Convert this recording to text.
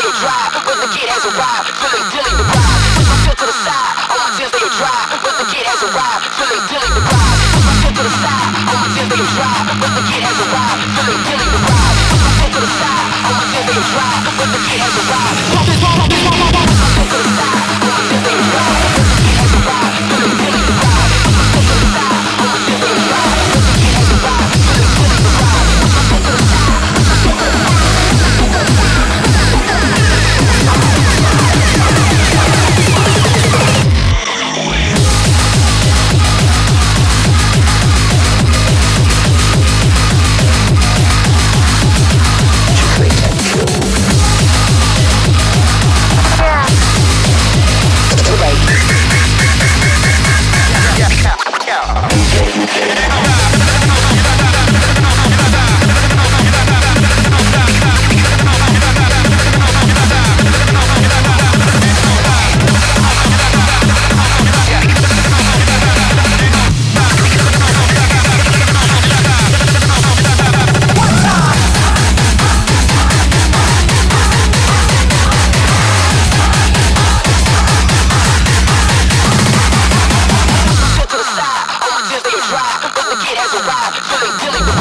they dry, when the kid has arrived, feeling dilly the ride. Push my foot to the side, all my tears they dry, when the kid has arrived, feeling dilly the ride. Push my foot to the side, all my tears they dry, when the kid has arrived, feeling dilly the ride. Push my foot to the side, all my tears they dry, when the kid has arrived. Push my foot to the side, all my tears they dry, when the kid has arrived, feeling dilly the ride. Push my foot to the side, all my tears they dry, when the kid has arrived, feeling dilly the ride. Push my foot to the side, push my foot to the side. Kid has arrived, feeling dilly.